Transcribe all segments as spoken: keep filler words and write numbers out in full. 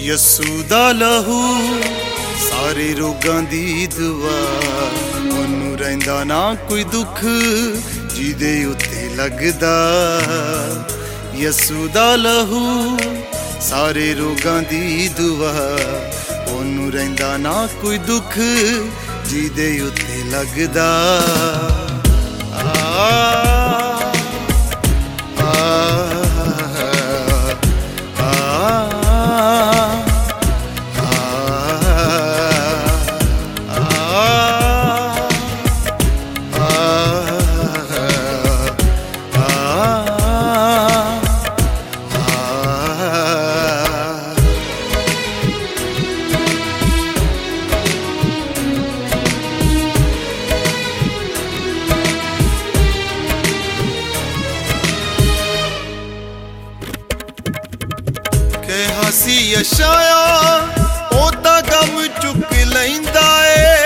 यसू दा लहू सारे रोगां दी दुआ, ओनू रहिंदा ना कोई दुख जिदे उत्ते लगदा। यसू दा लहू सारे रोगां दी दुआ, ओनू रहिंदा ना कोई दुख जिदे उत्ते लगदा। आ हसी यशाया ओदा गम चुक लैंदा ए,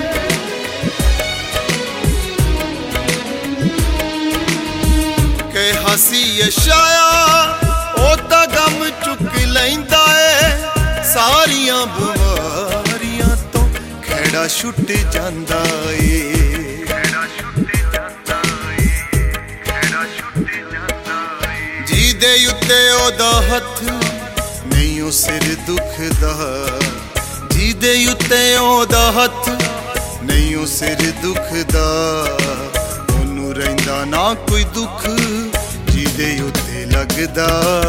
के हसी यशाया ओदा गम चुक लैंदा ए। सारियां बीमारियां तो खेड़ा छुट जांदा ए। जिदे उत्ते ओदा हथ नहीं ओ सिर दुखदा, जिदे उत्ते ओदा हथ नहीं ओ सिर दुखदा। ओनू रहिंदा ना कोई दुख जिदे उत्ते लगदा।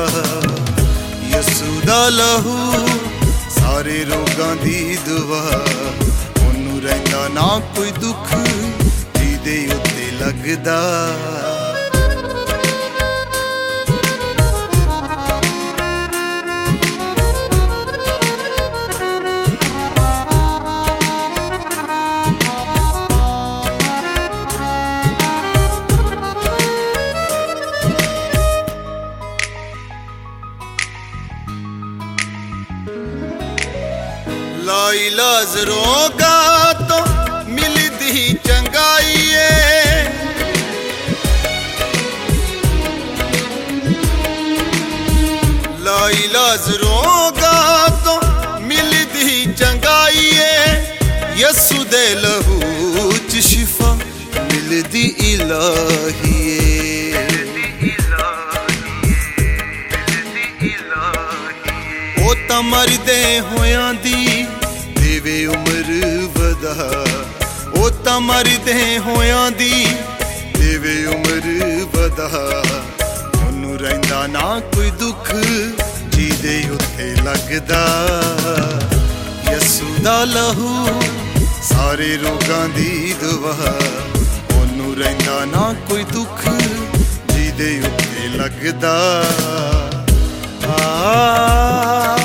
यसू दा लहू सारे रोगां दी दुआ, ओनू रहिंदा ना कोई दुख जिदे उत्ते लगदा। लाइलाज रोगा तो मिलदी चंगाई है, लाइलाज रोगा तो मिलदी चंगाई है। यसू दे लहू च शिफा मिलदी इलाही है। ओ तां मरदे होयां दी देवे उम्र वधा, ओ तां मरदे होयां दी देवे उम्र वधा। ओनू रहिंदा ना कोई दुख जिदे उत्ते लगदा। यसू दा लहू सारे रोगां दी दुआ, ओनू रहिंदा ना कोई दुख जिदे उत्ते लगदा। आ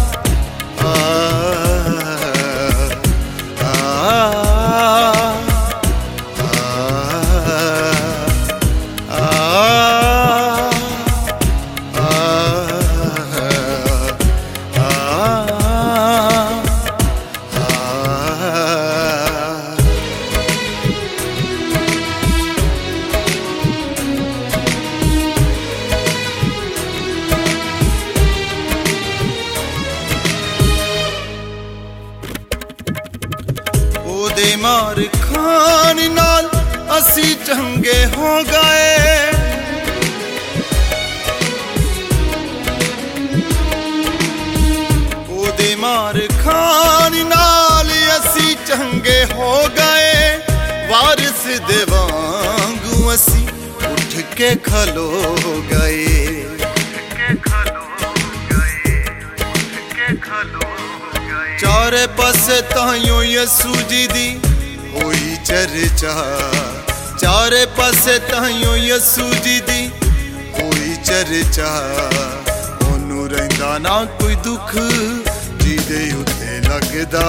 ओदे मार खान नाल असी चंगे हो गए। ओदे मार खान नाल असी चंगे हो गए। वारिस दे वांगू असी उठ के खलो गए। चारे पासे ताइयों यसू जी दी होई चर्चा, चारे पासे ताइयों यसू जी दी होई चर्चा। ओनू रहिंदा ना कोई दुख जिदे उत्ते लगदा।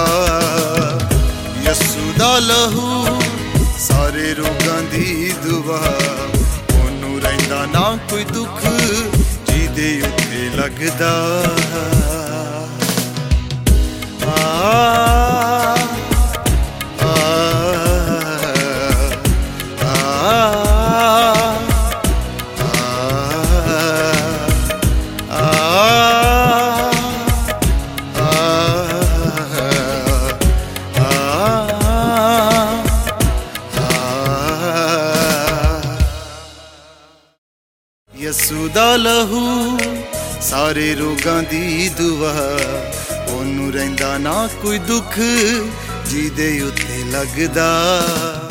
यसू दा लहू सारे रोगां दी दुआ, ओनू रहिंदा ना कोई दुख जिदे उत्ते लगदा। आ ਪੀਂਦਾ ਲਹੂ ਸਾਰੇ ਰੋਗਾਂ ਦੀ ਦੁਆ ਉਹਨੂੰ ਰਹਿੰਦਾ ਨਾ ਕੋਈ ਦੁੱਖ ਜਿਹਦੇ ਉੱਤੇ ਲੱਗਦਾ।